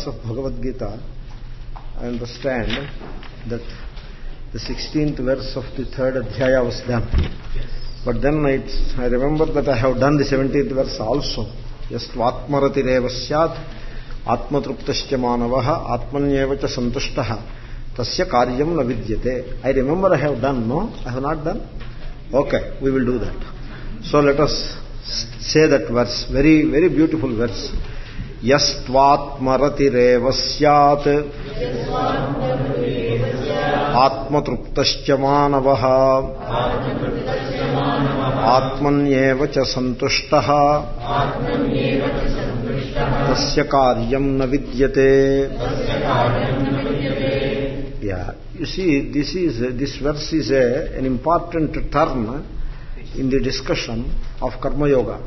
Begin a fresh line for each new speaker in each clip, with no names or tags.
of Bhagavad Gita, I understand that the 16th verse of the 3rd Adhyaya was done. But then I remember that I have done the 17th verse also. Yastvatmarati syat atmatruptascha manavaha atmanyevacha santushtaha tasya karyam na vidyate. I remember I have done, no? I have not done? Okay, we will do that. So let us say that verse, very, very beautiful verse. Yastvatmarati syat atmatruptascha manavaha atmanyevacha santushtaha tasya karyam na vidyate. Yeah, you see, this verse is an important term in the discussion of Karma Yoga.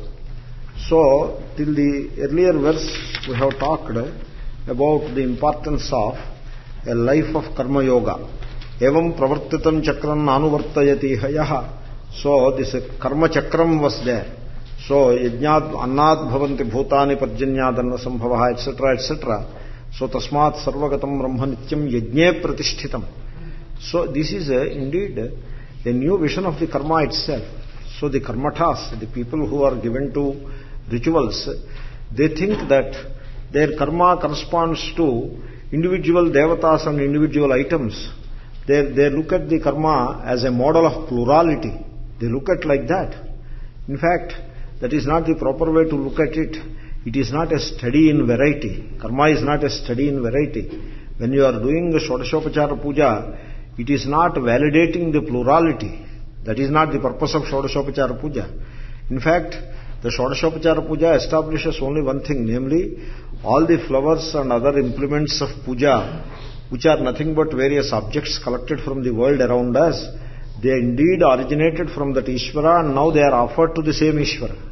So, till the earlier verse we have talked about the importance of a life of Karma Yoga. Evam pravartitam chakram nanuvartayati hayaha. So, this Karma chakram was there. So, yajnad annad bhavanti bhutani parjanyadanna sambhavaha etc. etc. So, tasmat sarvagatam brahma nityam yajne pratishthitam. So, this is indeed a new vision of the karma itself. So, the karmatas, the people who are given to rituals, they think that their karma corresponds to individual devatas and individual items. They look at the karma as a model of plurality. They look at like that. In fact, that is not the proper way to look at it. It is not a study in variety. Karma is not a study in variety. When you are doing the Shodashopachara Puja, it is not validating the plurality. That is not the purpose of Shodashopachara Puja. In fact, the Shodashopachara Puja establishes only one thing, namely, all the flowers and other implements of puja, which are nothing but various objects collected from the world around us, they indeed originated from that Ishvara and now they are offered to the same Ishvara.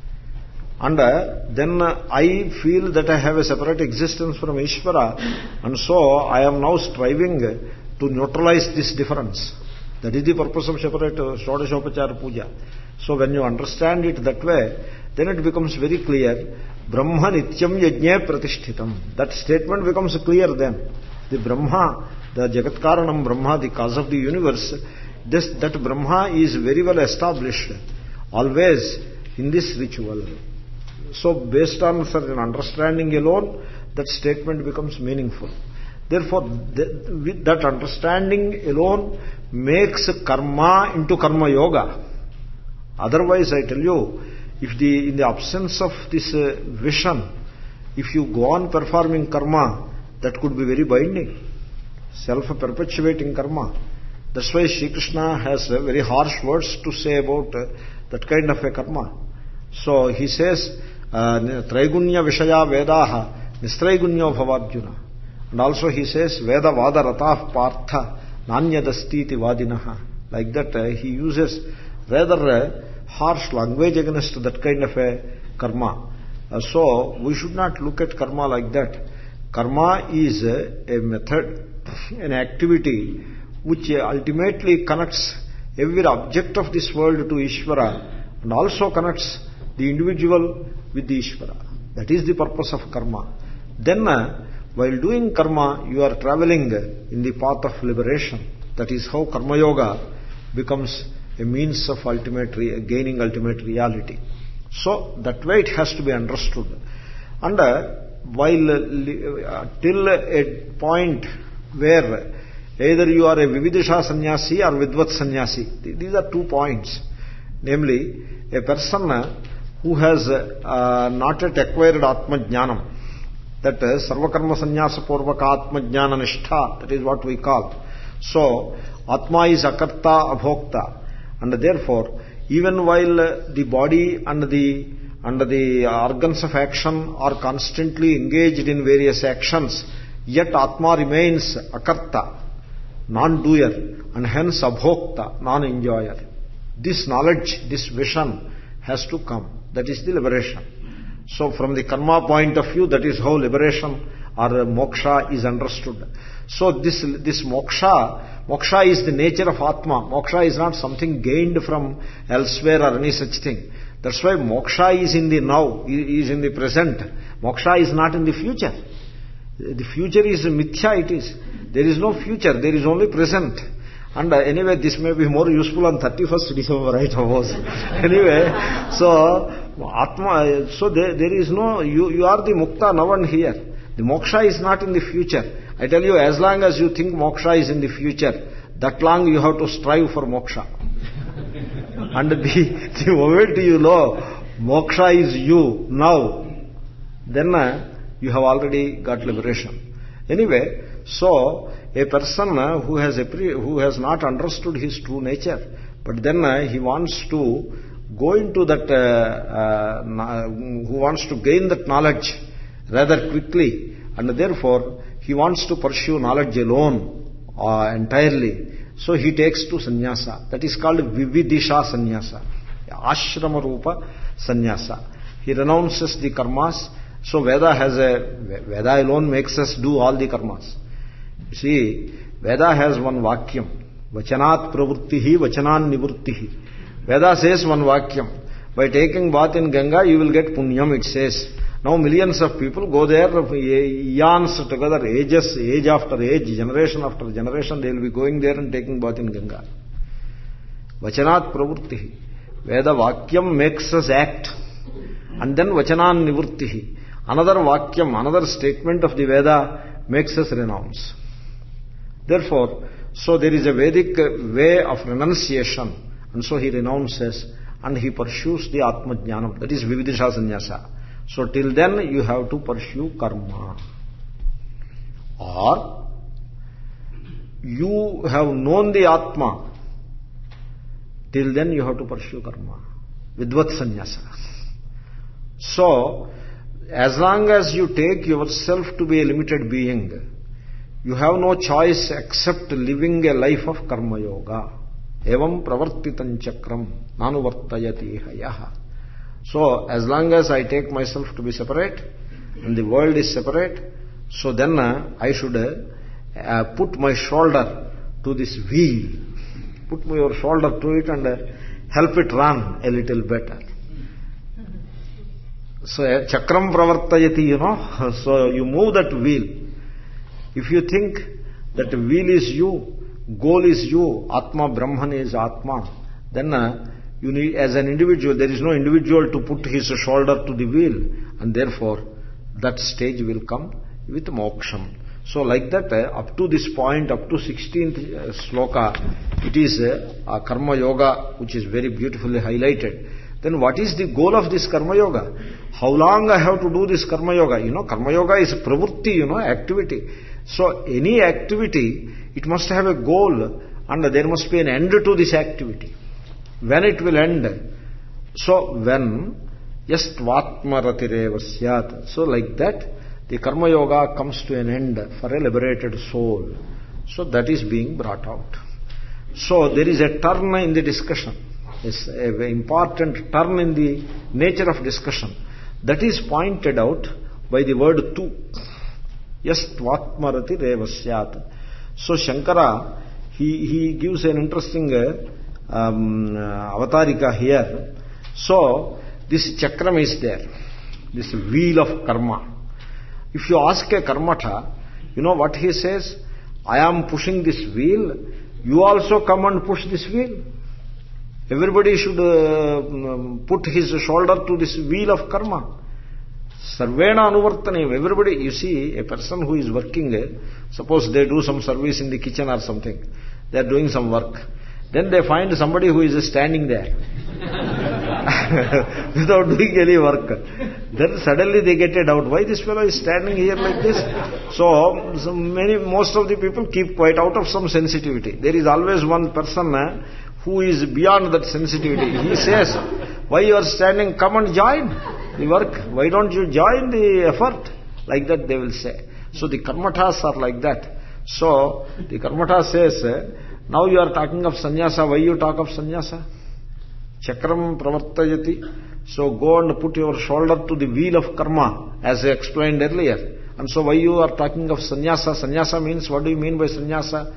And then I feel that I have a separate existence from Ishvara, and so I am now striving to neutralize this difference. That is the purpose of separate Shodashopachara Puja. So when you understand it that way, then it becomes very clear. Brahma nityam yajne pratishthitam. That statement becomes clear then. The Brahma, the Jagatkaranam Brahma, the cause of the universe, that Brahma is very well established, always in this ritual. So based on certain understanding alone, that statement becomes meaningful. Therefore, with that understanding alone makes karma into karma yoga. Otherwise, I tell you, if in the absence of this vision, if you go on performing karma, that could be very binding, self-perpetuating karma. That's why Sri Krishna has very harsh words to say about that kind of a karma. So he says, Traigunya Vishaya Vedaha Nistraigunyo Bhavarjuna. And also he says, Veda Vada Ratah Partha Nanyadastiti Vadinaha. Like that, he uses rather harsh language against that kind of a karma. So we should not look at karma like that. Karma is a method, an activity which ultimately connects every object of this world to Ishvara and also connects the individual with the Ishvara. That is the purpose of karma. Then, while doing karma, you are traveling in the path of liberation. That is how Karma Yoga becomes a means of gaining ultimate reality. So, that way it has to be understood. And while till a point where either you are a Vividisha sannyasi or Vidvat sannyasi, these are 2 points. Namely, a person who has not yet acquired Atma Jnanam, that Sarvakarma Sannyasa Purvaka Atma Jnana Nishtha, that is what we call. So, Atma is Akarta Abhokta, and therefore, even while the body and the organs of action are constantly engaged in various actions, yet Atma remains Akarta, non-doer, and hence Abhokta, non-enjoyer. This knowledge, this vision has to come. That is the liberation. So from the karma point of view, that is how liberation or moksha is understood. So this moksha is the nature of Atma. Moksha is not something gained from elsewhere or any such thing. That's why moksha is in the now, is in the present. Moksha is not in the future. The future is mithya, it is. There is no future, there is only present. And anyway, this may be more useful on 31st December, I suppose. Anyway, so Atma, so there is no, you are the mukta now and here. The moksha is not in the future. I tell you, as long as you think moksha is in the future, that long you have to strive for moksha. And the moment you know moksha is you now, then you have already got liberation. Anyway, so a person who has not understood his true nature, but then he wants to go into that, who wants to gain that knowledge rather quickly, and therefore he wants to pursue knowledge alone entirely. So he takes to sannyasa. That is called vividisha sannyasa, ashrama rupa sannyasa. He renounces the karmas. So Veda alone makes us do all the karmas. You see, Veda has one vakyam. Vachanat pravrittihi, vachanan nivrittihi. Veda says one vakyam. By taking bath in Ganga, you will get punyam, it says. Now millions of people go there, eons together, age after age, generation after generation, they will be going there and taking bath in Ganga. Vachanat pravrittihi. Veda vakyam makes us act. And then vachanan nivrittihi. Another vakyam, another statement of the Veda makes us renounce. Therefore, so there is a Vedic way of renunciation, and so he renounces and he pursues the Atma Jnanam. That is Vividisha Sannyasa. So till then you have to pursue karma. Or you have known the Atma, till then you have to pursue karma. Vidvat Sannyasa. So, as long as you take yourself to be a limited being, you have no choice except living a life of karma yoga. Evam pravartitam chakram nanuvartayati hayaha. So, as long as I take myself to be separate and the world is separate, so then I should put my shoulder to this wheel. Put your shoulder to it and help it run a little better. So, chakram pravartayati, you know, so you move that wheel. If you think that wheel is you, goal is you, Atma Brahman is Atma, then you need, as an individual, there is no individual to put his shoulder to the wheel, and therefore that stage will come with moksham. So like that, up to this point, up to 16th sloka, it is a karma yoga which is very beautifully highlighted. Then what is the goal of this karma yoga? How long I have to do this karma yoga? You know, karma yoga is pravritti, you know, activity. So any activity, it must have a goal and there must be an end to this activity. When it will end? So when yastvatmaratireva syat. So like that, the karma yoga comes to an end for a liberated soul. So that is being brought out. So there is a turn in the discussion. It's a very important turn in the nature of discussion. That is pointed out by the word tu. Yastvatmarati revasyat. So Shankara, he gives an interesting avatarika here. So this chakram is there, this wheel of karma. If you ask a karmata, you know what he says? I am pushing this wheel, you also come and push this wheel. Everybody should put his shoulder to this wheel of karma. Sarvena anuvartanem. Everybody, you see, a person who is working, suppose they do some service in the kitchen or something, they are doing some work. Then they find somebody who is standing there without doing any work. Then suddenly they get a doubt, why this fellow is standing here like this? So most of the people keep quiet out of some sensitivity. There is always one person who is beyond that sensitivity. He says, why you are standing? Come and join the work. Why don't you join the effort? Like that they will say. So the karmatas are like that. So the karmata says, now you are talking of sannyasa. Why you talk of sannyasa? Chakram pravartayati. So go and put your shoulder to the wheel of karma, as I explained earlier. And so why you are talking of sannyasa? Sannyasa means, what do you mean by sannyasa?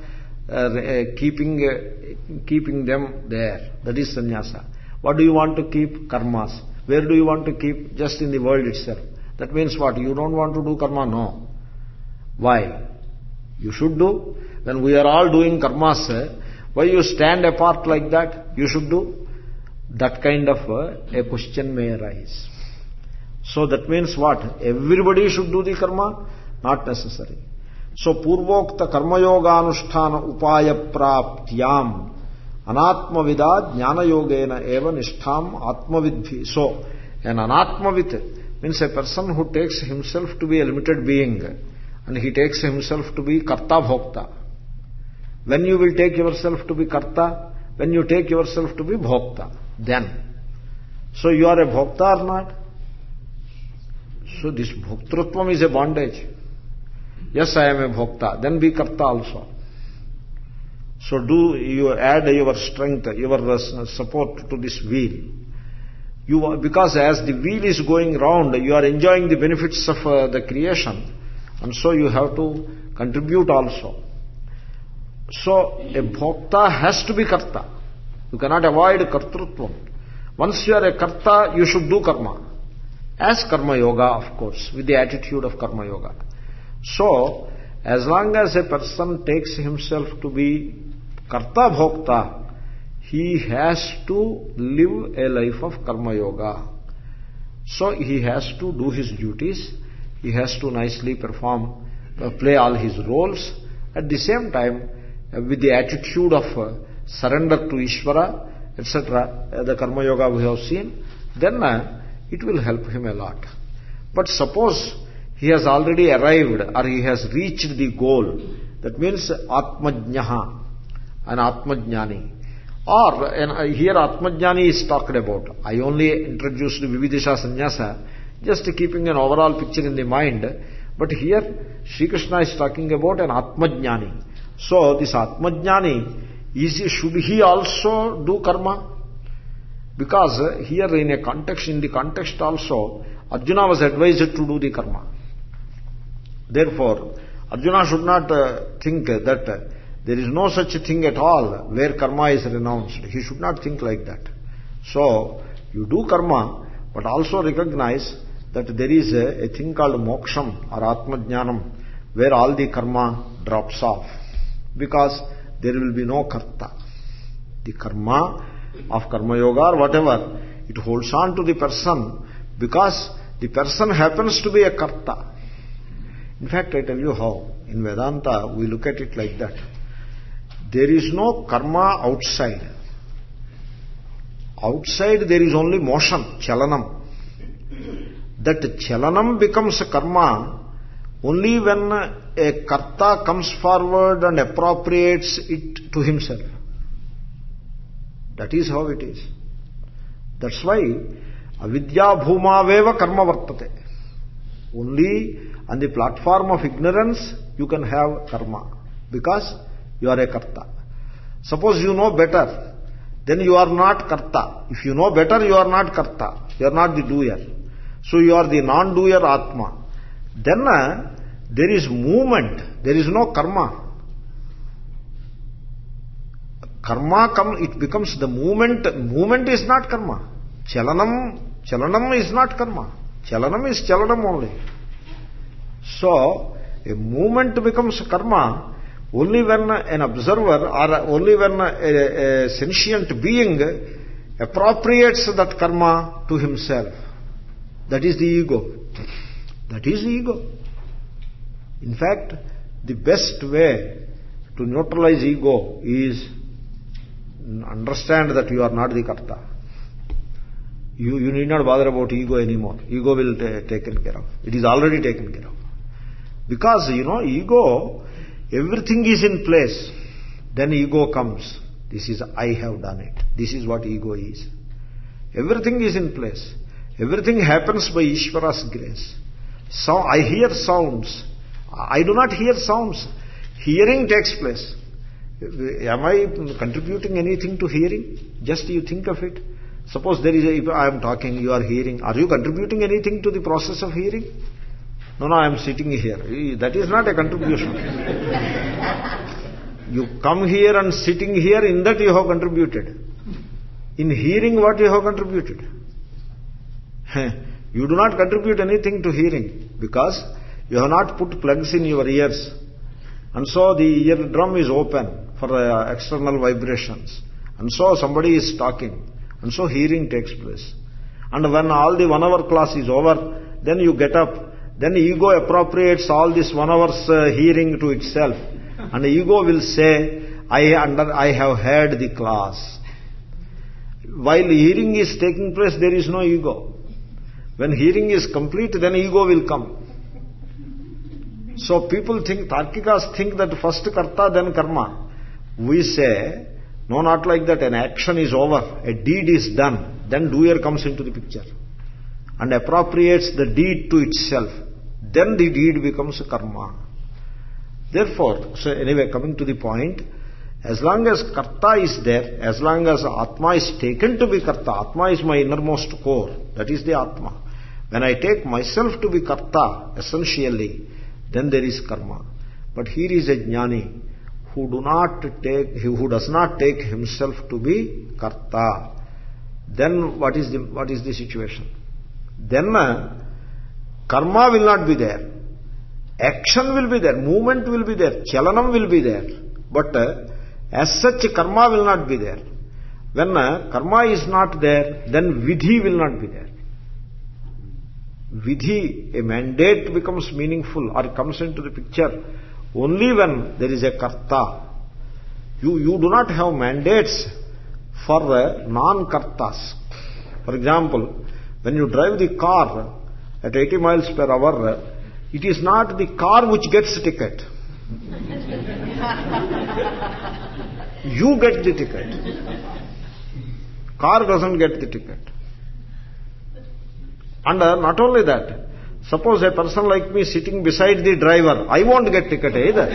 Keeping them there. That is sannyasa. What do you want to keep? Karmas. Where do you want to keep? Just in the world itself. That means what? You don't want to do karma? No. Why? You should do. When we are all doing karmas, why you stand apart like that? You should do. That kind of a question may arise. So that means what? Everybody should do the karma? Not necessary. So purvokta karma yoga anusthana upaya praptyam anatmavida jnana yogena eva nishtham atmavidhi. So an anatmavid means a person who takes himself to be a limited being and he takes himself to be karta bhokta. When you will take yourself to be karta? When you take yourself to be bhokta. Then. So you are a bhokta or not? So this bhoktrutvam is a bondage. Yes, I am a bhokta. Then be karta also. So do you add your strength, your support to this wheel. Because as the wheel is going round, you are enjoying the benefits of the creation, and so you have to contribute also. So a bhokta has to be karta. You cannot avoid kartrutvam. Once you are a karta, you should do karma. As karma yoga, of course, with the attitude of karma yoga. So, as long as a person takes himself to be karta bhokta, he has to live a life of karma yoga. So, he has to do his duties, he has to nicely perform, play all his roles, at the same time, with the attitude of surrender to Ishvara, etc., the karma yoga we have seen, then it will help him a lot. But suppose he has already arrived or he has reached the goal, that means atmajnaha, an atmajnani. Or here atmajnani is talked about. I only introduced Vividisha Sannyasa, just keeping an overall picture in the mind. But here Sri Krishna is talking about an atmajnani. So this atmajnani, should he also do karma? Because here in the context also, Arjuna was advised to do the karma. Therefore, Arjuna should not think that there is no such thing at all where karma is renounced. He should not think like that. So, you do karma, but also recognize that there is a thing called moksham or atmajnanam, where all the karma drops off. Because there will be no karta. The karma of karma yoga or whatever, it holds on to the person because the person happens to be a karta. In fact, I tell you how. In Vedanta, we look at it like that. There is no karma outside. Outside there is only motion, chalanam. That chalanam becomes a karma only when a karta comes forward and appropriates it to himself. That is how it is. That's why avidya bhumaveva karma vartate. Only on the platform of ignorance you can have karma, because you are a karta. Suppose you know better, then you are not karta. If you know better, you are not karta. You are not the doer. So you are the non-doer atma. Then there is movement. There is no karma. Karma it becomes the movement. Movement is not karma. Chalanam is not karma. Chalanam is chalanam only. So, a movement becomes karma only when an observer or only when a sentient being appropriates that karma to himself. That is the ego. That is the ego. In fact, the best way to neutralize ego is understand that you are not the karta. You need not bother about ego anymore. Ego will be taken care of. It is already taken care of. Because, ego, everything is in place. Then ego comes. This is, I have done it. This is what ego is. Everything is in place. Everything happens by Ishvara's grace. So, I hear sounds. I do not hear sounds. Hearing takes place. Am I contributing anything to hearing? Just you think of it. Suppose if I am talking, you are hearing. Are you contributing anything to the process of hearing? No, I am sitting here. That is not a contribution. You come here and sitting here, in that you have contributed. In hearing, what you have contributed? You do not contribute anything to hearing, because You have not put plugs in your ears. And so the eardrum is open for external vibrations. And so somebody is talking. And so hearing takes place. And when all the 1 hour class is over, then you get up. Then ego appropriates all this 1 hour's hearing to itself. And the ego will say, I have heard the class. While hearing is taking place, there is no ego. When hearing is complete, then ego will come. So people think, Tarkikas think that first karta, then karma. We say, no, not like that. An action is over. A deed is done. Then doer comes into the picture and appropriates the deed to itself. Then the deed becomes karma. Therefore, so anyway, coming to the point, as long as karta is there, as long as Atma is taken to be karta, Atma is my innermost core, that is the Atma. When I take myself to be karta, essentially, then there is karma. But here is a jnani who does not take himself to be karta. Then what is the situation? Then karma will not be there. Action will be there, movement will be there, chalanam will be there. But as such, karma will not be there. When karma is not there, then vidhi will not be there. Vidhi, a mandate, becomes meaningful or comes into the picture only when there is a karta. You do not have mandates for non-kartas. For example, when you drive the car at 80 miles per hour, it is not the car which gets the ticket. You get the ticket. Car doesn't get the ticket. And not only that, suppose a person like me sitting beside the driver, I won't get ticket either.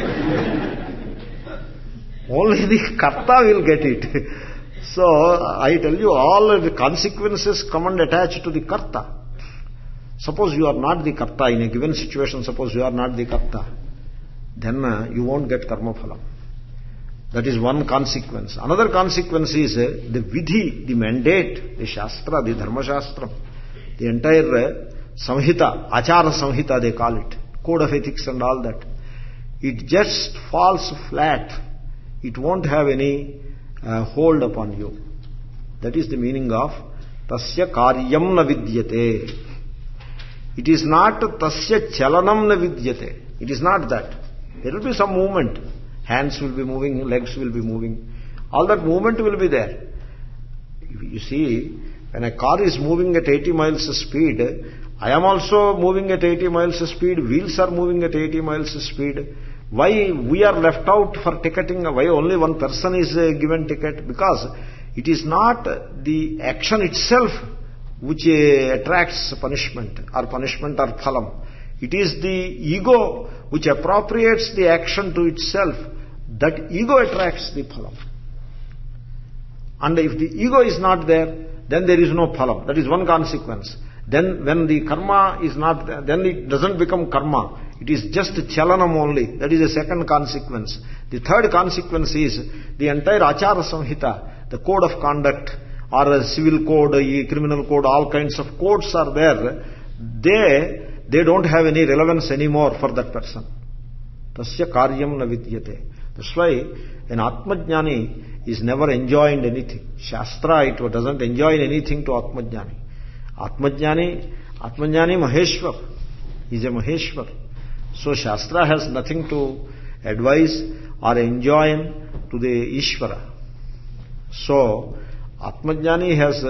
Only the karta will get it. So, I tell you, all the consequences come and attach to the karta. Suppose you are not the karta in a given situation, suppose you are not the karta, then you won't get karma phalam. That is one consequence. Another consequence is the vidhi, the mandate, the shastra, the dharma shastra, the entire samhita, achara samhita they call it, code of ethics and all that. It just falls flat. It won't have any hold upon you. That is the meaning of tasya karyam na vidyate. It is not tasya chalanam na vidyate. It is not that. There will be some movement. Hands will be moving, legs will be moving. All that movement will be there. You see, when a car is moving at 80 miles speed, I am also moving at 80 miles speed, wheels are moving at 80 miles speed. Why we are left out for ticketing? Why only one person is given ticket? Because it is not the action itself which attracts punishment or phalam. It is the ego which appropriates the action to itself. That ego attracts the phalam. And if the ego is not there, then there is no phalam. That is one consequence. Then when the karma is not there, then it doesn't become karma. It is just chalanam only. That is a second consequence. The third consequence is the entire achara samhita, the code of conduct or a civil code, a criminal code, all kinds of codes are there. They don't have any relevance anymore for that person. Tasya karyam na vidyate. That's why an Atmajnani is never enjoined anything. Shastra, it doesn't enjoin anything to Atmajnani. Atmajnani Maheshwar. He is a Maheshwar. So Shastra has nothing to advise or enjoin to the Ishvara. So Atmajnani has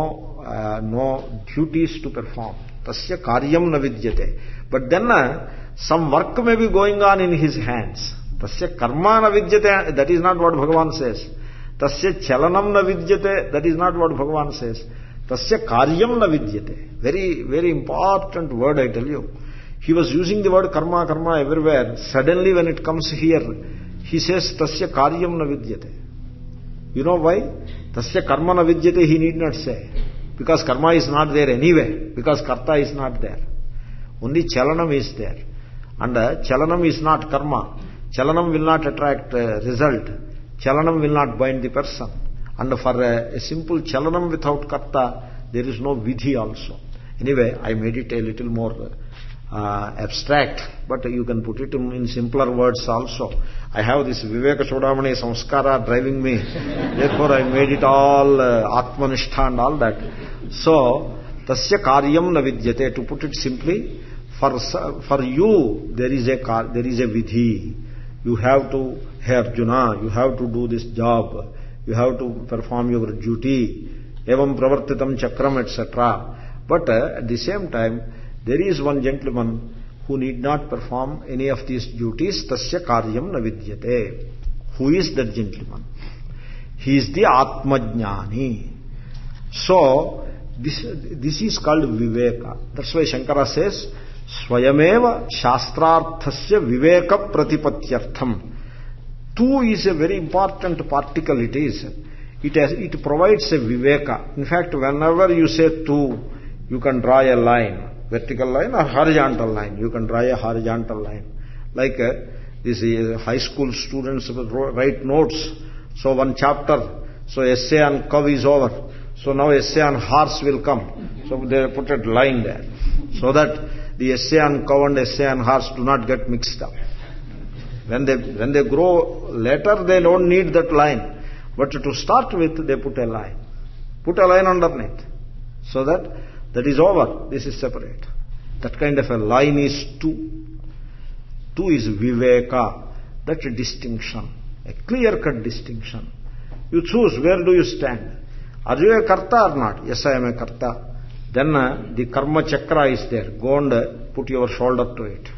no duties to perform. Tasya karyam na vidyate. But then some work may be going on in his hands. Tasya karma na vidyate, that is not what Bhagavan says. Tasya chalanam na vidyate, that is not what Bhagavan says. Tasya karyam na vidyate. Very, very important word, I tell you. He was using the word karma everywhere. Suddenly when it comes here, he says tasya karyam na vidyate. You know why? Tasya karma na vidyate he need not say. Because karma is not there anyway. Because karta is not there. Only chalanam is there. And chalanam is not karma. Chalanam will not attract result. Chalanam will not bind the person. And for a simple chalanam without karta, there is no vidhi also. Anyway, I made it a little more abstract, but you can put it in simpler words also. I have this Viveka Chudamani Samskara driving me, therefore I made it all Atmanishtha and all that. So, tasya karyam na vidyate, to put it simply, for you there is a vidhi. You have to, hey Arjuna, you have to do this job, you have to perform your duty, evam pravartitam chakram, etc. But at the same time, there is one gentleman who need not perform any of these duties, tasya karyam na vidyate. Who is that gentleman? He is the Atmajnani. So, this is called Viveka. That's why Shankara says, Swayameva Shastrarthasya Viveka Pratipatyartham. Tu is a very important particle it is. It provides a Viveka. In fact, whenever you say tu, you can draw a line, vertical line or horizontal line. You can draw a horizontal line. Like these high school students write notes. So one chapter, so essay on cow is over. So now essay on horse will come. So they put a line there, so that the essay on cow and essay on horse do not get mixed up. When they grow later, they don't need that line. But to start with, they put a line. Put a line underneath, so that is over. This is separate. That kind of a line is tu. Tu is viveka. That's a distinction, a clear-cut distinction. You choose where do you stand. Are you a karta or not? Yes, I am a karta. Then the karma chakra is there. Go and put your shoulder to it.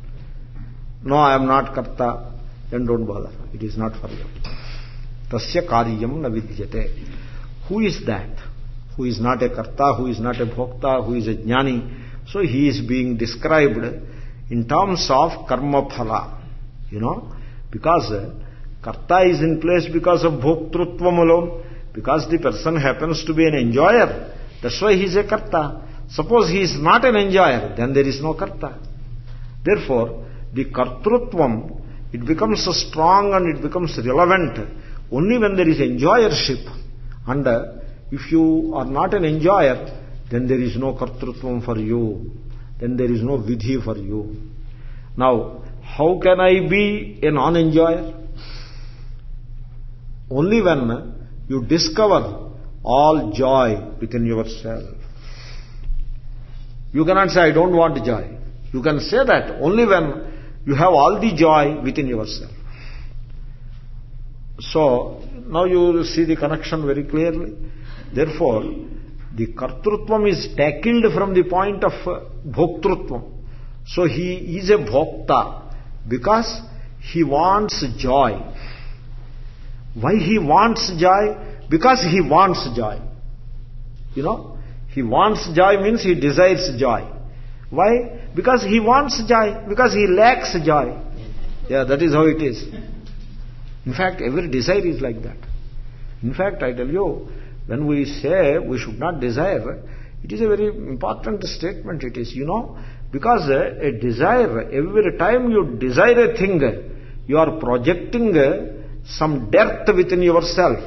No, I am not karta. Then don't bother. It is not for you. Tasya karyam na vidyate. Who is that? Who is not a karta, who is not a bhokta, who is a jnani. So he is being described in terms of karma phala. Because karta is in place because of bhoktrutvam alone. Because the person happens to be an enjoyer. That's why he is a karta. Suppose he is not an enjoyer, then there is no karta. Therefore, the kartrutvam, it becomes strong and it becomes relevant only when there is enjoyership. And if you are not an enjoyer, then there is no kartrutvam for you. Then there is no vidhi for you. Now, how can I be a non-enjoyer? Only when you discover all joy within yourself. You cannot say, I don't want joy. You can say that only when you have all the joy within yourself. So, now you will see the connection very clearly. Therefore, the kartrutvam is tackled from the point of bhoktrutvam. So he is a bhokta because he wants joy. Why he wants joy? Because he wants joy. He wants joy means he desires joy. Why? Because he wants joy. Because he lacks joy. Yeah, that is how it is. In fact, every desire is like that. In fact, I tell you, when we say we should not desire, it is a very important statement it is, because a desire, every time you desire a thing, you are projecting some dearth within yourself.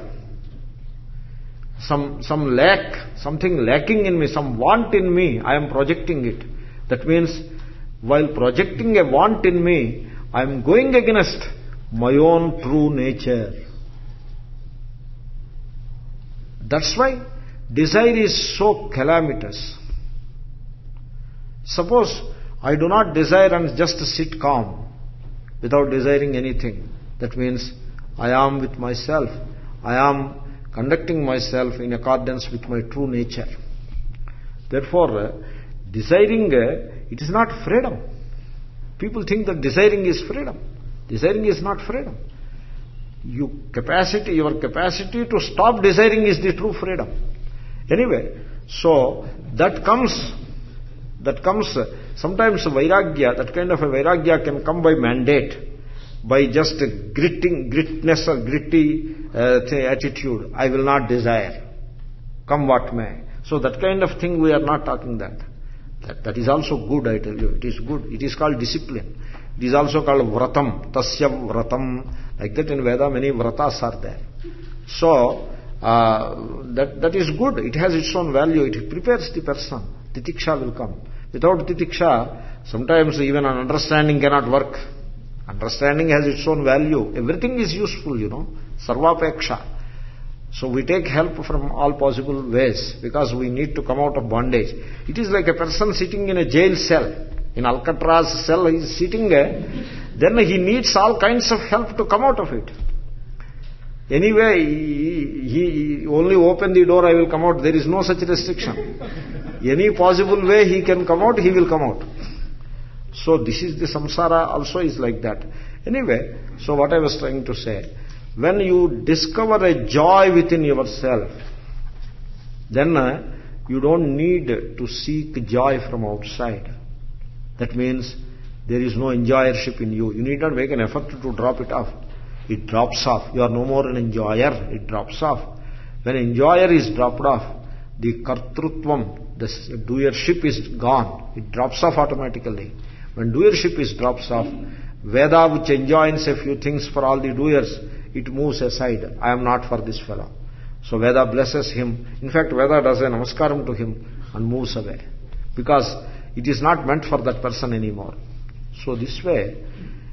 Some lack, something lacking in me, some want in me, I am projecting it. That means, while projecting a want in me, I am going against my own true nature. That's why desire is so calamitous. Suppose I do not desire and just sit calm without desiring anything. That means I am with myself. I am conducting myself in accordance with my true nature. Therefore, desiring, it is not freedom. People think that desiring is freedom. Desiring is not freedom. Your capacity to stop desiring is the true freedom. Anyway, so that comes, sometimes vairagya, that kind of a vairagya can come by mandate, by just gritness or gritty attitude. I will not desire, come what may. So that kind of thing we are not talking that. That is also good, I tell you. It is good. It is called discipline. It is also called vratam, tasya vratam. Like that in Veda, many vratas are there. So, that is good. It has its own value. It prepares the person. Titiksha will come. Without titiksha, Sometimes even an understanding cannot work. Understanding has its own value. Everything is useful, Sarvapeksha. So we take help from all possible ways because we need to come out of bondage. It is like a person sitting in a jail cell. In Alcatraz cell, he is sitting there. Then he needs all kinds of help to come out of it. Anyway, he only open the door, I will come out. There is no such restriction. Any possible way he can come out, he will come out. So this is the samsara also is like that. Anyway, so what I was trying to say, when you discover a joy within yourself, then you don't need to seek joy from outside. That means there is no enjoyership in you. You need not make an effort to drop it off. It drops off. You are no more an enjoyer. It drops off. When enjoyer is dropped off, the kartrutvam, the doership is gone. It drops off automatically. When doership is drops off, Veda, which enjoins a few things for all the doers, it moves aside. I am not for this fellow. So Veda blesses him. In fact, Veda does a namaskaram to him and moves away. Because it is not meant for that person anymore. So this way,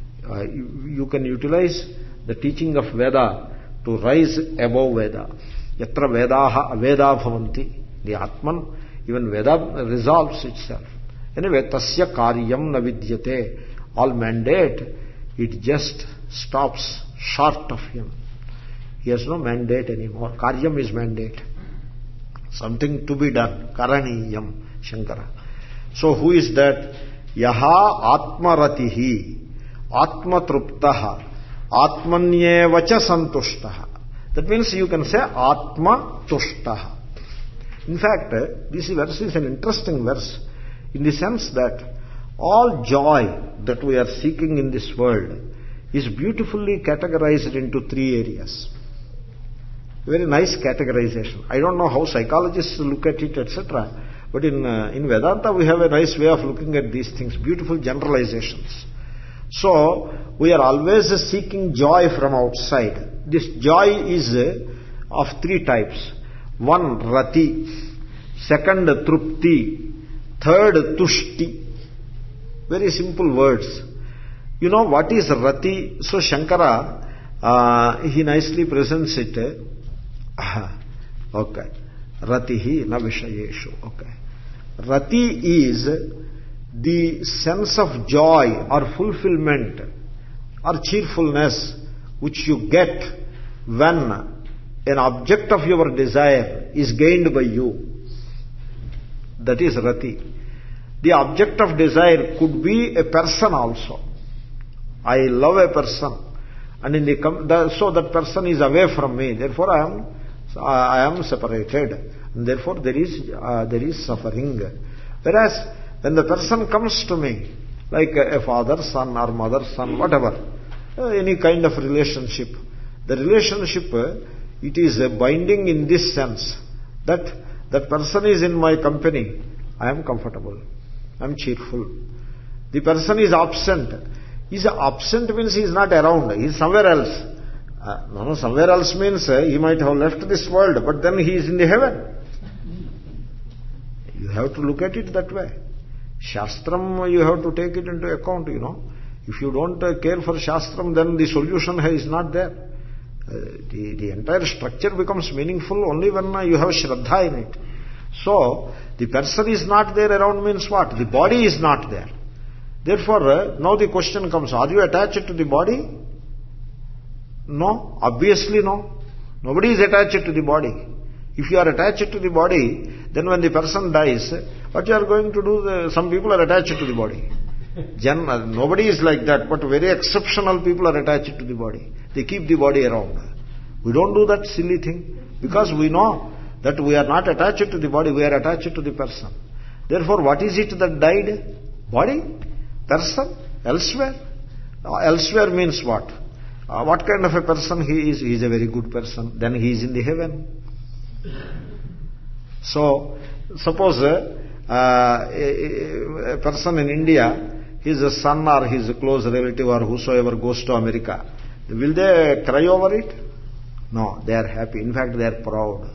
you can utilize the teaching of Veda to rise above Veda. Yatra Vedaha Aveda Bhavanti. The Atman, even Veda resolves itself. Anyway, Tasya Karyam na vidyate. All mandate, it just stops short of him. He has no mandate anymore. Karyam is mandate. Something to be done. Karaniyam, Shankara. So who is that? Yaha atmaratihi, atmatruptaha, atmanyevacha santushtaha. That means you can say atma tushtaha. In fact, this verse is an interesting verse in the sense that all joy that we are seeking in this world is beautifully categorized into 3 areas. Very nice categorization. I don't know how psychologists look at it, etc. But in Vedanta we have a nice way of looking at these things, beautiful generalizations. So, we are always seeking joy from outside. This joy is of 3 types. 1, rati. 2, trupti. 3, tushti. Very simple words. You know what is rati? So Shankara, he nicely presents it. Okay. Ratihi na vishayeshu. Okay. Rati is the sense of joy or fulfillment or cheerfulness which you get when an object of your desire is gained by you. That is rati. The object of desire could be a person also. I love a person, and so that person is away from me. Therefore, I am separated, and therefore there is suffering. Whereas when the person comes to me, like a father, son, or mother, son, whatever, any kind of relationship, the relationship it is binding in this sense that that person is in my company, I am comfortable, I am cheerful. The person is absent. Is absent means he is not around, he is somewhere else. No, somewhere else means he might have left this world, but then he is in the heaven. You have to look at it that way. Shastram, you have to take it into account, If you don't care for Shastram, then the solution is not there. The entire structure becomes meaningful only when you have Shraddha in it. So, the person is not there around means what? The body is not there. Therefore, now the question comes, are you attached to the body? No, obviously no. Nobody is attached to the body. If you are attached to the body, then when the person dies, what you are going to do? Some people are attached to the body. Nobody is like that, but very exceptional people are attached to the body. They keep the body around. We don't do that silly thing, because we know that we are not attached to the body, we are attached to the person. Therefore, what is it that died? Body? Person? Elsewhere? Elsewhere means what? What kind of a person he is? He is a very good person. Then he is in the heaven. So, suppose a person in India, his son or his close relative or whosoever goes to America, will they cry over it? No, they are happy. In fact, they are proud.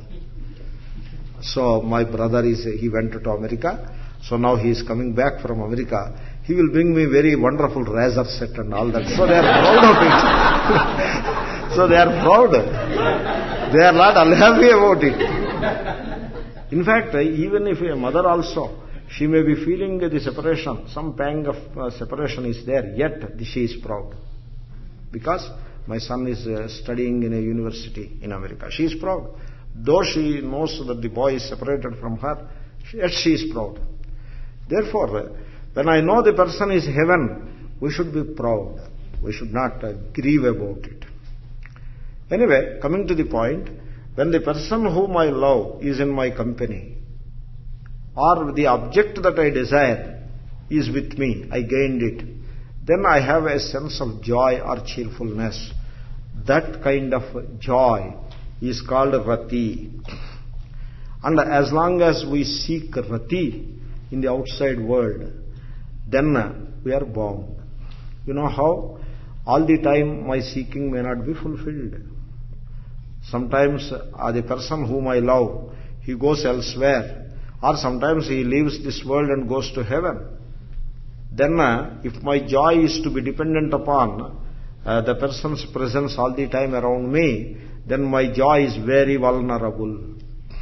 So, my brother he went to America. So now he is coming back from America. he will bring me very wonderful razor set and all that. So they are proud of it. So they are proud. They are not unhappy about it. In fact, even if a mother also, she may be feeling the separation, some pang of separation is there, yet she is proud. Because my son is studying in a university in America. She is proud. Though she knows that the boy is separated from her, yet she is proud. Therefore, when I know the person is heaven, we should be proud. We should not grieve about it. Anyway, coming to the point, when the person whom I love is in my company, or the object that I desire is with me, I gained it, then I have a sense of joy or cheerfulness. That kind of joy is called rati. And as long as we seek rati in the outside world, then we are bound. You know how? All the time my seeking may not be fulfilled. Sometimes the person whom I love, he goes elsewhere, or sometimes he leaves this world and goes to heaven. Then if my joy is to be dependent upon the person's presence all the time around me, then my joy is very vulnerable.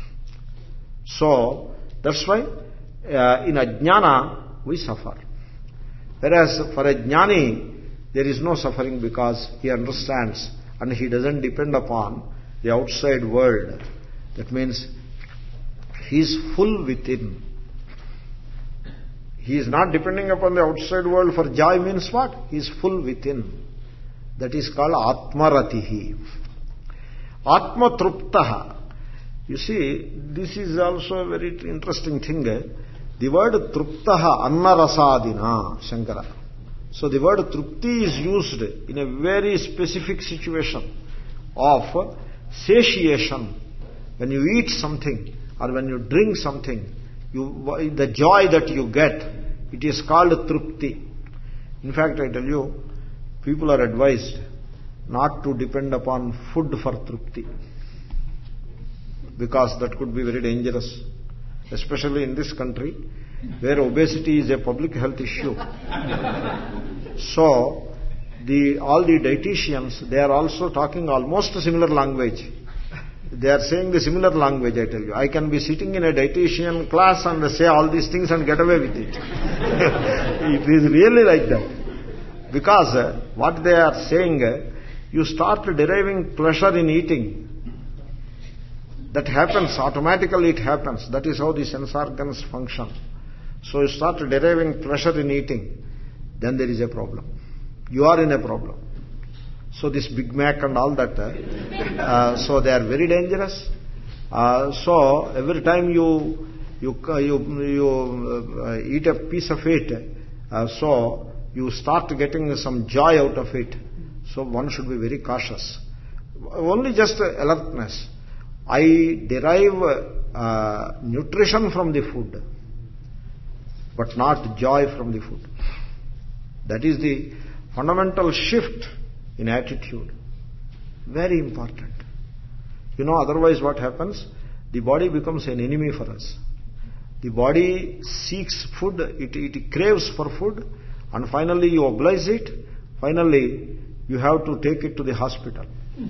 So that's why in ajnana we suffer. Whereas for a jnani, there is no suffering because he understands and he doesn't depend upon the outside world. That means he is full within. He is not depending upon the outside world for joy means what? He is full within. That is called Atmaratihi. Atma Truptaha. You see, this is also a very interesting thing. The word Truptaha Annarasadina, Shankara. So the word Trupti is used in a very specific situation of satiation. When you eat something or when you drink something, the joy that you get, it is called Trupti. In fact, I tell you, people are advised not to depend upon food for Trupti, because that could be very dangerous, especially in this country where obesity is a public health issue. So all the dietitians, they are also talking almost a similar language. They are saying the similar language, I tell you. I can be sitting in a dietitian class and say all these things and get away with it. It is really like that. Because what they are saying, you start deriving pleasure in eating. That happens, automatically it happens. That is how the sense organs function. So you start deriving pleasure in eating, then there is a problem. You are in a problem. So this Big Mac and all that, so they are very dangerous. So every time you eat a piece of it, so you start getting some joy out of it. So one should be very cautious. Only just alertness. I derive nutrition from the food, but not joy from the food. That is the fundamental shift in attitude. Very important. You know, otherwise what happens? The body becomes an enemy for us. The body seeks food, it craves for food, and finally you oblige it. Finally, you have to take it to the hospital.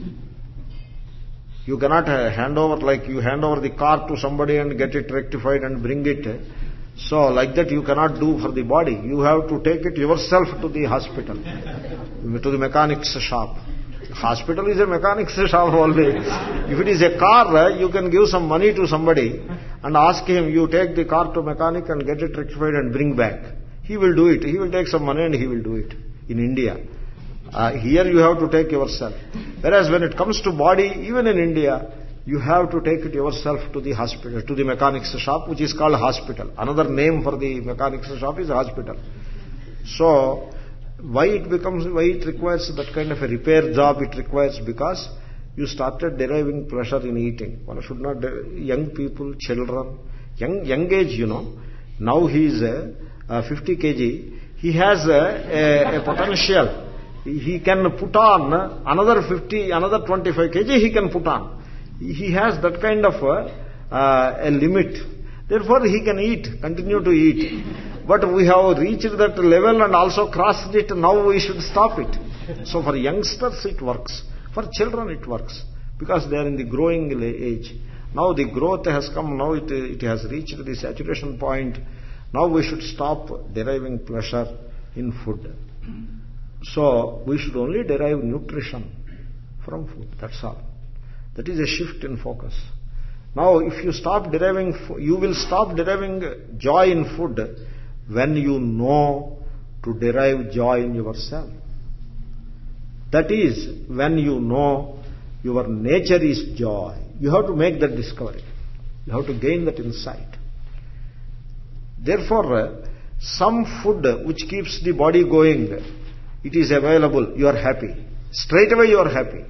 You cannot hand over, like you hand over the car to somebody and get it rectified and bring it. So like that you cannot do for the body. You have to take it yourself to the hospital, to the mechanic's shop. Hospital is a mechanic's shop only. If it is a car, you can give some money to somebody and ask him, you take the car to mechanic and get it rectified and bring back. He will do it. He will take some money and he will do it. In India. Here you have to take yourself. Whereas when it comes to body, even in India, you have to take it yourself to the hospital, to the mechanic's shop, which is called hospital. Another name for the mechanic's shop is hospital. So, why it requires that kind of a repair job it requires? Because you started deriving pleasure in eating. One should not, young people, children, young age, you know. Now he is 50 kg. He has a potential. He can put on another 50, another 25 kg he can put on. He has that kind of a limit. Therefore he can eat, continue to eat. But we have reached that level and also crossed it. Now we should stop it. So for youngsters it works. For children it works. Because they are in the growing age. Now the growth has come. Now it has reached the saturation point. Now we should stop deriving pleasure in food. So we should only derive nutrition from food. That's all. That is a shift in focus. Now if you stop deriving, you will stop deriving joy in food when you know to derive joy in yourself. That is, when you know your nature is joy. You have to make that discovery. You have to gain that insight. Therefore, some food which keeps the body going, it is available, you are happy. Straight away you are happy.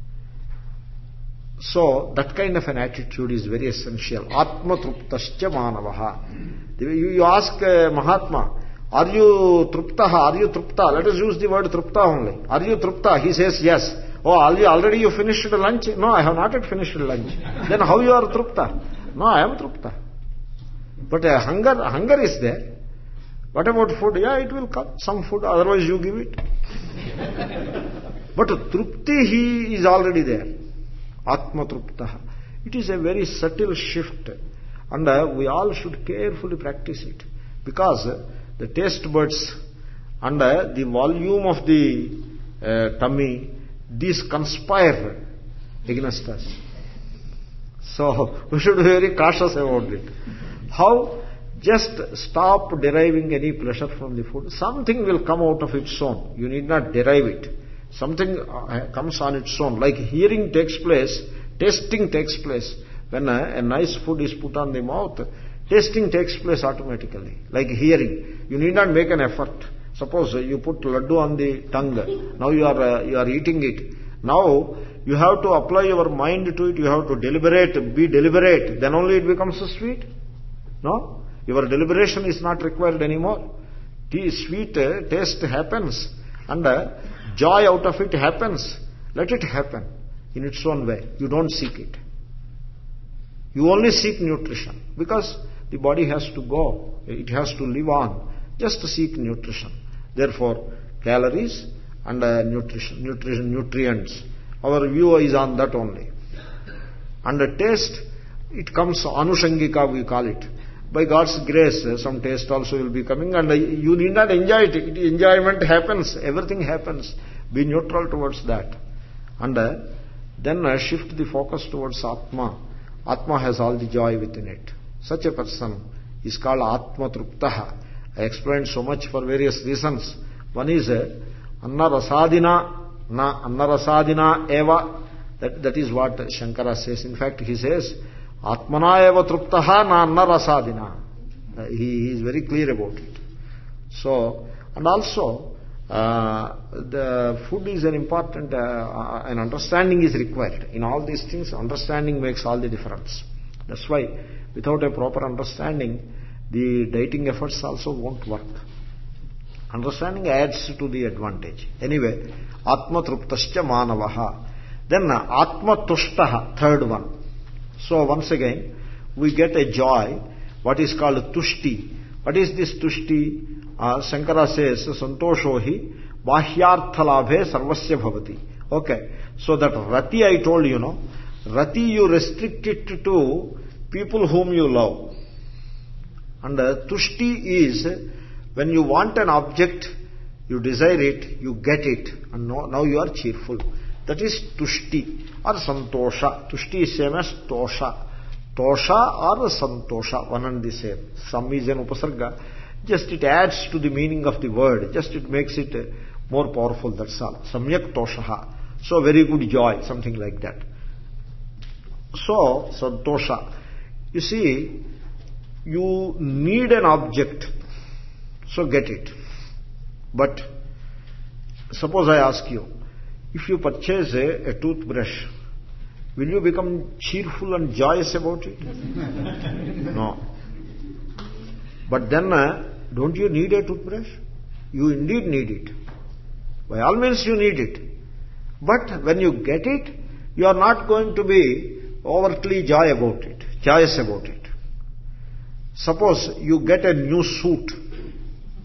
So, that kind of an attitude is very essential. Atma truptascha manavaha. You ask Mahatma, are you truptaha? Are you trupta? Let us use the word trupta only. Are you trupta? He says yes. Oh, already you finished lunch? No, I have not yet finished lunch. Then how you are trupta? No, I am trupta. But hunger is there. What about food? Yeah, it will come. Some food, otherwise you give it. But trupti, he is already there. Atma truptaha. It is a very subtle shift. And we all should carefully practice it. Because the taste buds and the volume of the tummy, these conspire against us. So, we should be very cautious about it. How? Just stop deriving any pleasure from the food. Something will come out of its own. You need not derive it. Something comes on its own. Like hearing takes place, tasting takes place. When a nice food is put on the mouth, tasting takes place automatically. Like hearing. You need not make an effort. Suppose you put laddu on the tongue. Now you are eating it. Now you have to apply your mind to it. You have to be deliberate. Then only it becomes sweet. No? Your deliberation is not required anymore. Sweet taste happens. And joy out of it happens. Let it happen in its own way. You don't seek it. You only seek nutrition. Because the body has to go. It has to live on. Just to seek nutrition. Therefore, calories and nutrients. Our view is on that only. And the taste, it comes anushangika, we call it. By God's grace, some taste also will be coming, and you need not enjoy it. Enjoyment happens. Everything happens. Be neutral towards that. And then shift the focus towards Atma. Atma has all the joy within it. Such a person is called Atma Truptaha. I explained so much for various reasons. One is Anna Rasadina, na Anna Rasadina eva. That is what Shankara says. In fact, he says, Atmana eva truptaha na anna rasadina. He is very clear about it. So, and also, the food is an important, an understanding is required. In all these things, understanding makes all the difference. That's why, without a proper understanding, the dieting efforts also won't work. Understanding adds to the advantage. Anyway, Atma truptascha manavaha. Then Atma tushtaha, third one. So once again, we get a joy, what is called tushti. What is this tushti? Shankara says, santoshohi bahyarthalabhe sarvasya bhavati. Okay, so that rati I told you, no? Rati you restrict it to people whom you love. And tushti is when you want an object, you desire it, you get it, and now you are cheerful. That is tushti or santosha. Tushti is same as tosha. Tosha or santosha, one and the same. Some is an upasarga. Just it adds to the meaning of the word. Just it makes it more powerful, that's all. Samyak toshaha. So very good joy, something like that. So, santosha. You see, you need an object, so get it. But suppose I ask you, if you purchase a toothbrush, will you become cheerful and joyous about it? No. But then, don't you need a toothbrush? You indeed need it. By all means you need it. But when you get it, you are not going to be overtly joyous about it. Suppose you get a new suit.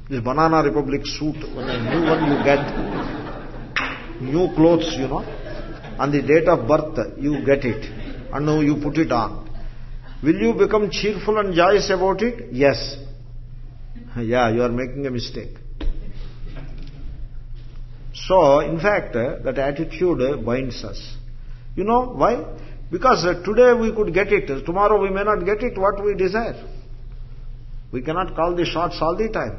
This Banana Republic suit, when a new one you get, new clothes, on the date of birth you get it, and now you put it on. Will you become cheerful and joyous about it? Yes. Yeah, you are making a mistake. So, in fact, that attitude binds us. You know why? Because today we could get it, tomorrow we may not get it what we desire. We cannot call the shots all the time.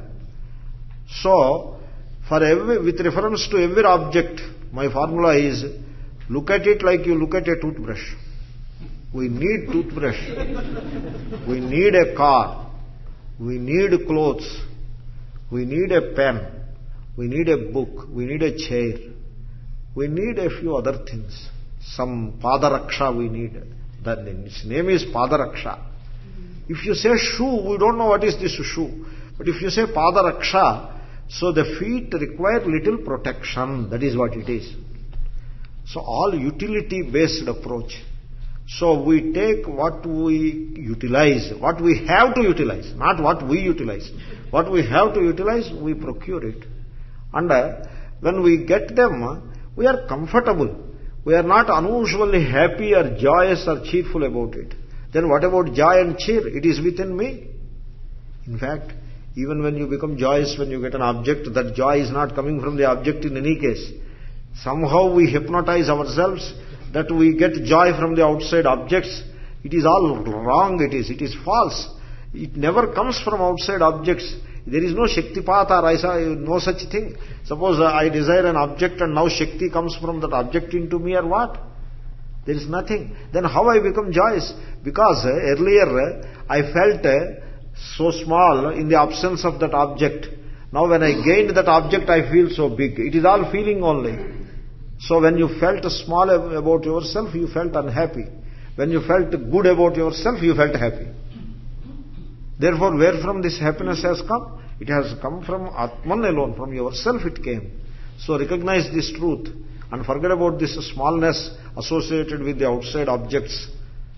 So, with reference to every object, my formula is, look at it like you look at a toothbrush. We need toothbrush. We need a car. We need clothes. We need a pen. We need a book. We need a chair. We need a few other things. Some padaraksha we need. Its name is padaraksha. If you say shoe, we don't know what is this shoe. But if you say padaraksha, so the feet require little protection. That is what it is. So all utility-based approach. So we take what we utilize, what we have to utilize, not what we utilize. What we have to utilize, we procure it. And when we get them, we are comfortable. We are not unusually happy or joyous or cheerful about it. Then what about joy and cheer? It is within me. In fact, even when you become joyous when you get an object, that joy is not coming from the object in any case. Somehow we hypnotize ourselves that we get joy from the outside objects. It is all wrong, it is false. It never comes from outside objects. There is no Shaktipata or no such thing. Suppose I desire an object and now Shakti comes from that object into me or what? There is nothing. Then how I become joyous? Because earlier I felt so small in the absence of that object. Now when I gained that object I feel so big. It is all feeling only. So when you felt small about yourself, you felt unhappy. When you felt good about yourself, you felt happy. Therefore, where from this happiness has come? It has come from Atman alone, from yourself it came. So recognize this truth and forget about this smallness associated with the outside objects.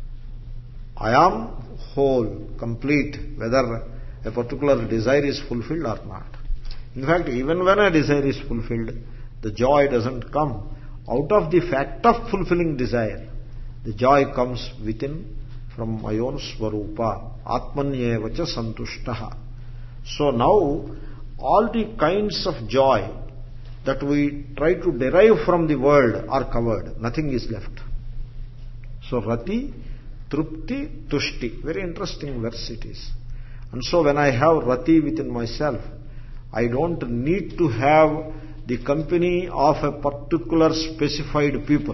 I am whole, complete, whether a particular desire is fulfilled or not. In fact, even when a desire is fulfilled, the joy doesn't come out of the fact of fulfilling desire. The joy comes within, from my own Swarupa, Atmanyevacha Santushtaha. So now, all the kinds of joy that we try to derive from the world are covered. Nothing is left. So Rati, Trupti, Tushti. Very interesting verse it is. And so when I have Rati within myself, I don't need to have the company of a particular specified people.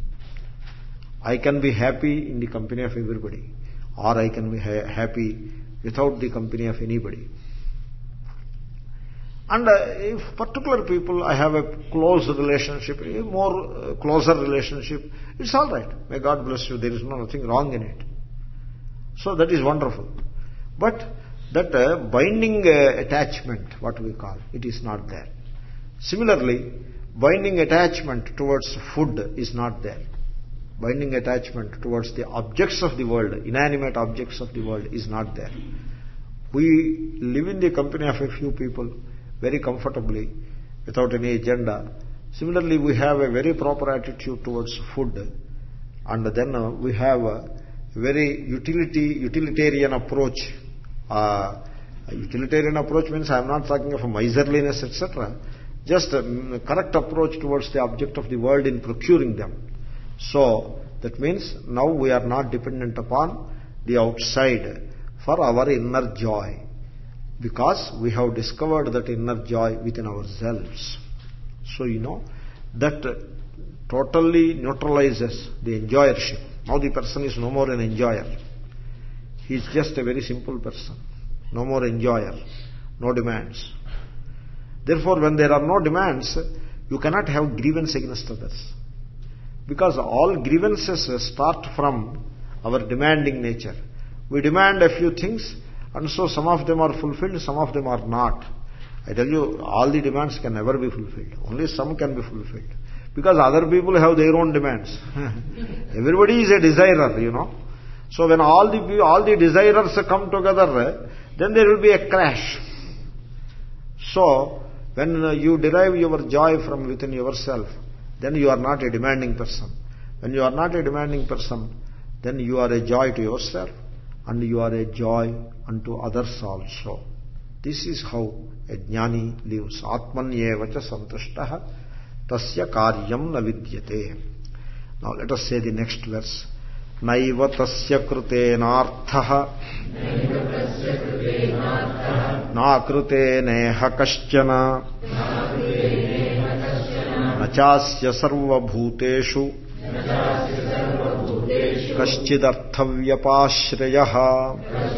I can be happy in the company of everybody, or I can be happy without the company of anybody. And if particular people I have a close relationship, a more closer relationship, it's all right. May God bless you. There is nothing wrong in it. So that is wonderful. But that binding attachment, what we call, it is not there. Similarly, binding attachment towards food is not there. Binding attachment towards the objects of the world, inanimate objects of the world, is not there. We live in the company of a few people very comfortably, without any agenda. Similarly, we have a very proper attitude towards food, and then we have a very utilitarian approach. Utilitarian approach means I am not talking of a miserliness, etc. Just a correct approach towards the object of the world in procuring them. So, that means now we are not dependent upon the outside for our inner joy, because we have discovered that inner joy within ourselves. So, that totally neutralizes the enjoyership. Now the person is no more an enjoyer. He is just a very simple person. No more enjoyer. No demands. Therefore, when there are no demands, you cannot have grievance against others. Because all grievances start from our demanding nature. We demand a few things, and so some of them are fulfilled, some of them are not. I tell you, all the demands can never be fulfilled. Only some can be fulfilled. Because other people have their own demands. Everybody is a desirer, So when all the desirers come together, then there will be a crash. So, when you derive your joy from within yourself, then you are not a demanding person. When you are not a demanding person, then you are a joy to yourself and you are a joy unto others also. This is how a jnani lives. Atmanyevacha santushtaha tasya karyam na vidyate. Now let us say the next verse. Naiva tasya krutenarthaha na kruteneha kaschana nachasya sarva bhuteshu kaschidarthavyapashrayah.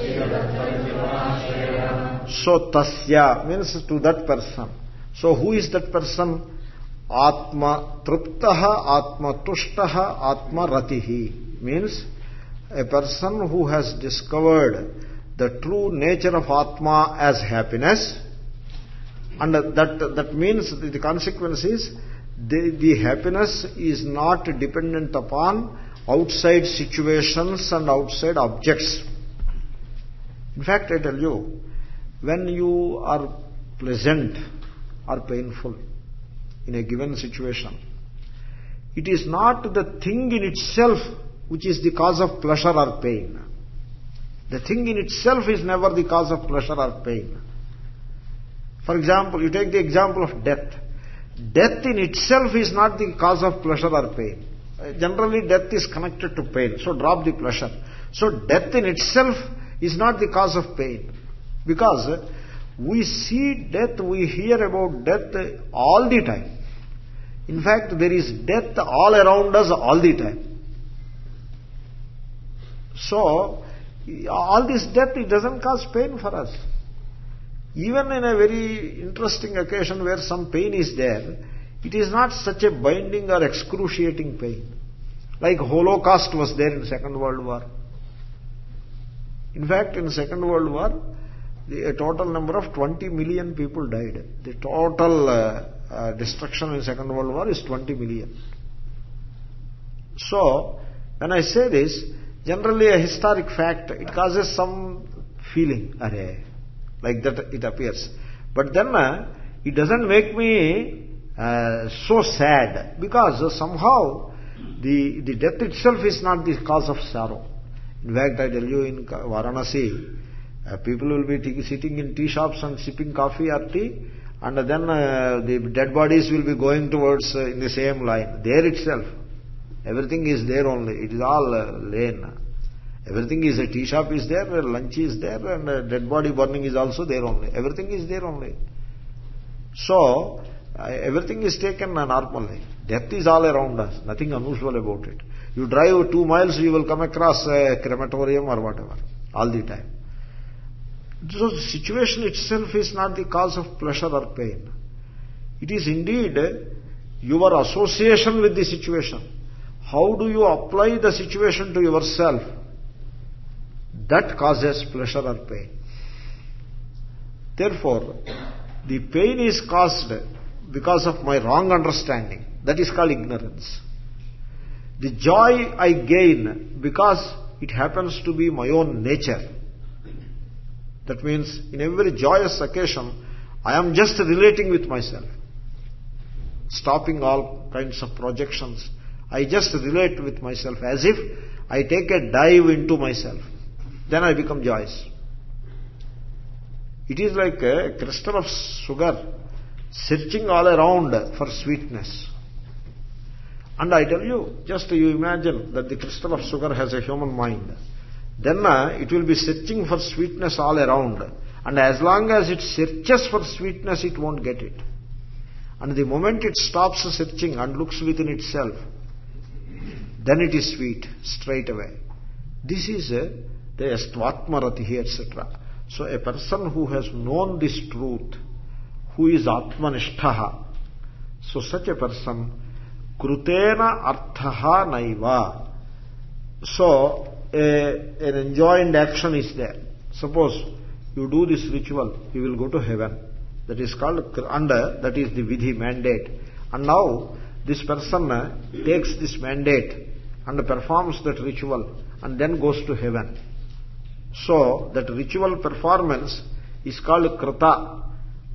So tasya means to that person. So who is that person? Atma truptaha, Atma tushtaha, Atma ratihi. Means a person who has discovered the true nature of Atma as happiness, and that means the consequence is the happiness is not dependent upon outside situations and outside objects. In fact, I tell you, when you are pleasant or painful in a given situation, it is not the thing in itself which is the cause of pleasure or pain. The thing in itself is never the cause of pleasure or pain. For example, you take the example of death. Death in itself is not the cause of pleasure or pain. Generally, death is connected to pain, so drop the pleasure. So death in itself is not the cause of pain. Because we see death, we hear about death all the time. In fact, there is death all around us all the time. So, all this death, it doesn't cause pain for us. Even in a very interesting occasion where some pain is there, it is not such a binding or excruciating pain. Like Holocaust was there in Second World War. In fact, in Second World War, a total number of 20 million people died. The total destruction in Second World War is 20 million. So, when I say this, generally a historic fact, it causes some feeling, like that it appears. But then it doesn't make me so sad, because somehow the death itself is not the cause of sorrow. In fact, I tell you, in Varanasi, people will be sitting in tea shops and sipping coffee or tea, and then the dead bodies will be going towards in the same line. There itself, everything is there only. It is all lane. Everything is, a tea shop is there, lunch is there, and dead body burning is also there only. Everything is there only. So, everything is taken normally. Death is all around us. Nothing unusual about it. You drive 2 miles, you will come across a crematorium or whatever, all the time. So the situation itself is not the cause of pleasure or pain. It is indeed your association with the situation. How do you apply the situation to yourself? That causes pleasure or pain. Therefore, the pain is caused because of my wrong understanding. That is called ignorance. The joy I gain because it happens to be my own nature. That means, in every joyous occasion, I am just relating with myself, stopping all kinds of projections. I just relate with myself as if I take a dive into myself. Then I become joyous. It is like a crystal of sugar searching all around for sweetness. And I tell you, just you imagine that the crystal of sugar has a human mind. Then it will be searching for sweetness all around. And as long as it searches for sweetness, it won't get it. And the moment it stops searching and looks within itself, then it is sweet, straight away. This is the Stvatmaratihi, etc. So a person who has known this truth, who is Atmanishtaha, so such a person, Krutena Arthaha Naiva. So, an enjoined action is there. Suppose you do this ritual, you will go to heaven. That is called, that is the vidhi, mandate. And now, this person takes this mandate and performs that ritual and then goes to heaven. So, that ritual performance is called krita.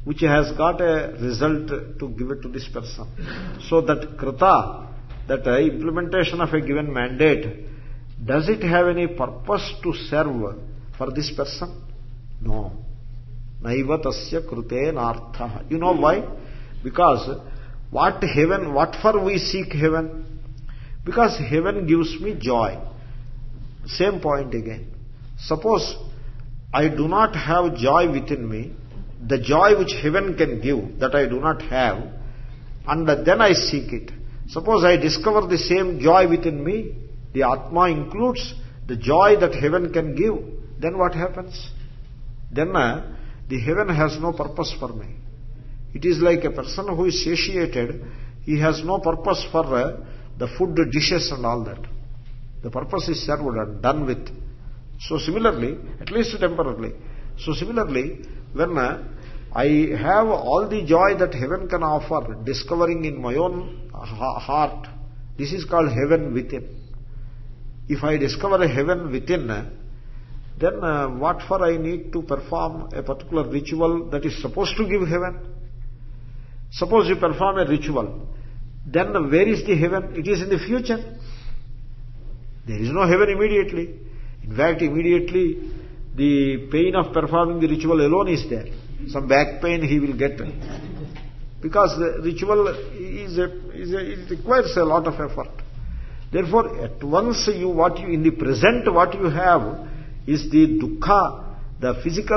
which has got a result to give it to this person. So that krita, that implementation of a given mandate, does it have any purpose to serve for this person? No. Naiva tasya krute nartha. You know why? Because what for we seek heaven? Because heaven gives me joy. Same point again. Suppose I do not have joy within me, the joy which heaven can give, that I do not have, and then I seek it. Suppose I discover the same joy within me, the Atma includes the joy that heaven can give, then what happens? Then the heaven has no purpose for me. It is like a person who is satiated, he has no purpose for the food dishes and all that. The purpose is served and done with. So similarly, at least temporarily, so similarly, when I have all the joy that heaven can offer, discovering in my own heart, this is called heaven within. If I discover a heaven within, then what for I need to perform a particular ritual that is supposed to give heaven? Suppose you perform a ritual, then where is the heaven? It is in the future. There is no heaven immediately. In fact, immediately the pain of performing the ritual alone is there. Some back pain he will get. Because the ritual it requires a lot of effort. Therefore, at once in the present what you have is the dukkha, the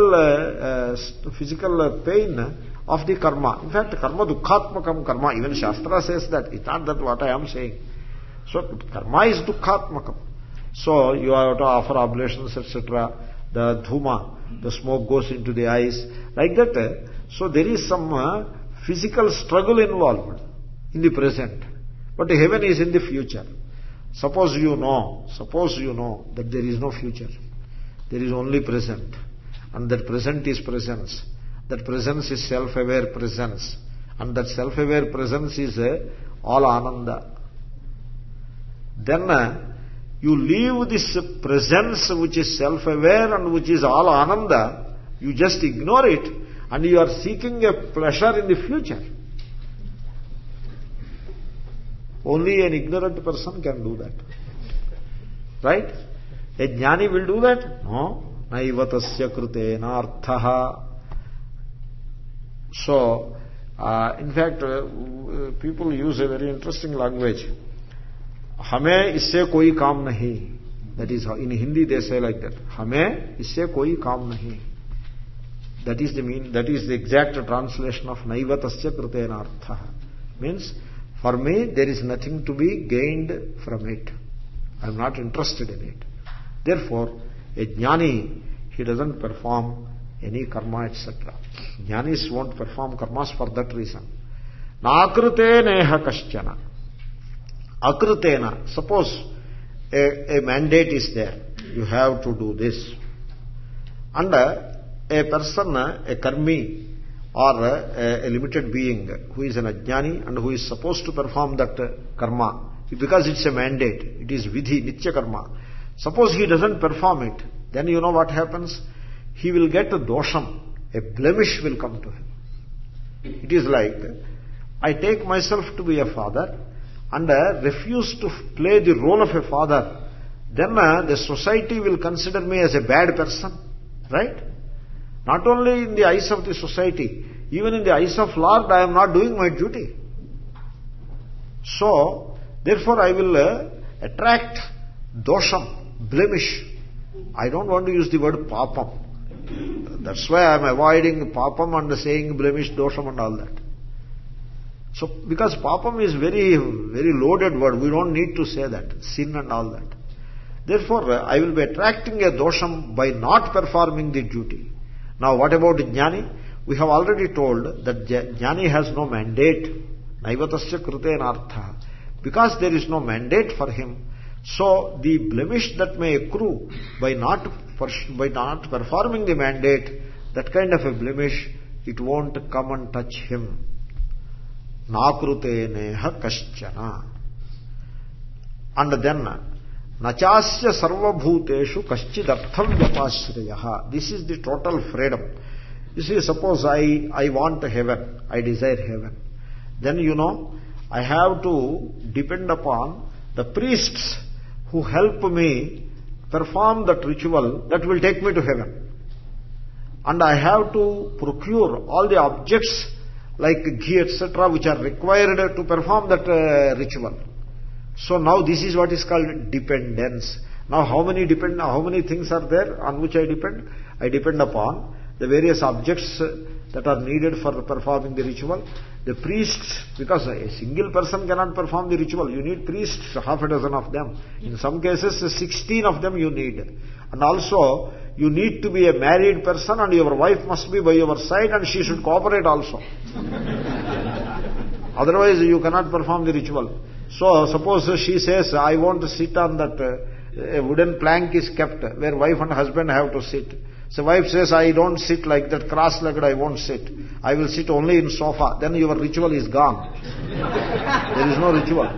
physical pain of the karma. In fact, karma dukkhatmakam karma. Even Shastra says that. It's not that what I am saying. So, karma is dukkhatmakam. So, you have to offer oblations, etc. The dhuma, the smoke goes into the eyes. Like that. So, there is some physical struggle involved in the present. But heaven is in the future. Suppose you know that there is no future. There is only present. And that present is presence. That presence is self-aware presence. And that self-aware presence is all ananda. Then you leave this presence which is self-aware and which is all ananda, you just ignore it and you are seeking a pleasure in the future. Only an ignorant person can do that. Right? A jnani will do that? No. Naiva tasya krutena arthaha. So, in fact, people use a very interesting language. Hame isse koi kaam nahi. That is how, in Hindi they say like that. Hame isse koi kaam nahi. That is the exact translation of Naiva tasya krutena arthaha. Means, for me, there is nothing to be gained from it. I am not interested in it. Therefore, a jnani, he doesn't perform any karma, etc. Jnanis won't perform karmas for that reason. Nakrute neha kaschana. Akrutena. Suppose a mandate is there. You have to do this. And a person, a karmi, or a limited being who is an ajnani and who is supposed to perform that karma, because it's a mandate, it is vidhi, nitya karma. Suppose he doesn't perform it, then you know what happens? He will get a dosham, a blemish will come to him. It is like, I take myself to be a father and refuse to play the role of a father, then the society will consider me as a bad person, right? Not only in the eyes of the society, even in the eyes of Lord, I am not doing my duty. So, therefore I will attract dosham, blemish. I don't want to use the word papam. That's why I am avoiding papam and saying blemish, dosham and all that. So, because papam is very, very loaded word, we don't need to say that, sin and all that. Therefore, I will be attracting a dosham by not performing the duty. Now, what about jnani? We have already told that jnani has no mandate. Naivatasya krutena artha. Because there is no mandate for him, so the blemish that may accrue by not performing the mandate, that kind of a blemish, it won't come and touch him. Nakruteneha kaschana. And then, nachasya sarvabhuteshu kaschidartham vyapashriyaha. This is the total freedom. You see, suppose I want heaven, I desire heaven. Then I have to depend upon the priests who help me perform that ritual that will take me to heaven. And I have to procure all the objects like ghee, etc., which are required to perform that ritual. So now this is what is called dependence. Now how many things are there on which I depend? I depend upon the various objects that are needed for performing the ritual. The priests, because a single person cannot perform the ritual. You need priests, half a dozen of them. In some cases, 16 of them you need. And also, you need to be a married person and your wife must be by your side and she should cooperate also. Otherwise, you cannot perform the ritual. So, suppose she says, I want to sit on that, a wooden plank is kept where wife and husband have to sit. So wife says, I don't sit like that, cross-legged I won't sit. I will sit only in sofa. Then your ritual is gone. There is no ritual.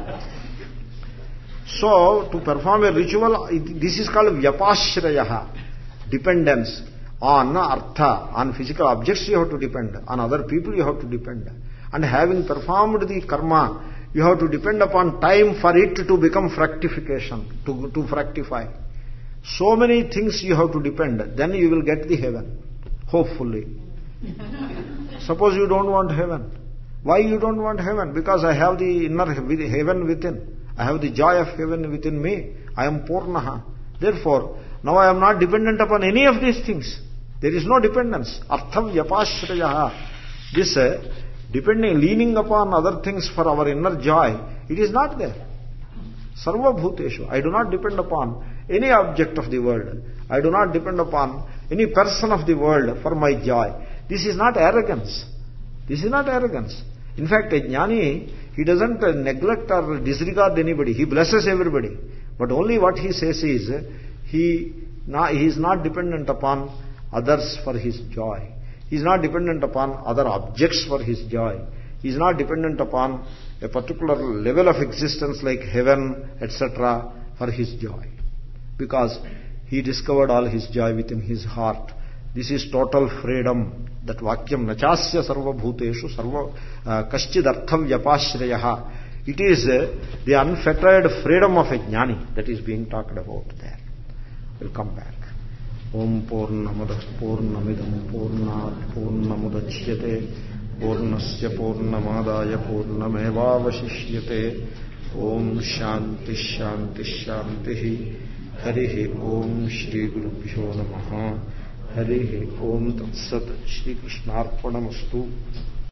So, to perform a ritual, this is called vyapashrayaha, dependence on artha, on physical objects you have to depend, on other people you have to depend. And having performed the karma, you have to depend upon time for it to become fructification, to fructify. So many things you have to depend, then you will get the heaven, hopefully. Suppose you don't want heaven. Why you don't want heaven? Because I have the inner heaven within. I have the joy of heaven within me. I am Purnaha. Therefore, now I am not dependent upon any of these things. There is no dependence. Artham yapashrayaha. This leaning upon other things for our inner joy, it is not there. Sarva bhuteshu. I do not depend upon any object of the world. I do not depend upon any person of the world for my joy. This is not arrogance. This is not arrogance. In fact, a jnani, he doesn't neglect or disregard anybody. He blesses everybody. But only what he says is, he is not dependent upon others for his joy. He is not dependent upon other objects for his joy. He is not dependent upon a particular level of existence like heaven, etc. for his joy. Because he discovered all his joy within his heart. This is total freedom. That vakyam nachasya sarva bhuteshu sarva kaschidartham vyapashrayaha. It is the unfettered freedom of a jnani that is being talked about there. We'll come back. Om Purnamadah Purnamidam Purnat Purnamudachyate Purnasya Purnamadaya Purnamevavashishyate. Om Shanti Shanti Shanti. Harihi Om Shri Gurubhyo Namaha. Harihi Om Tat Sat. Shri Krishnarpanamastu.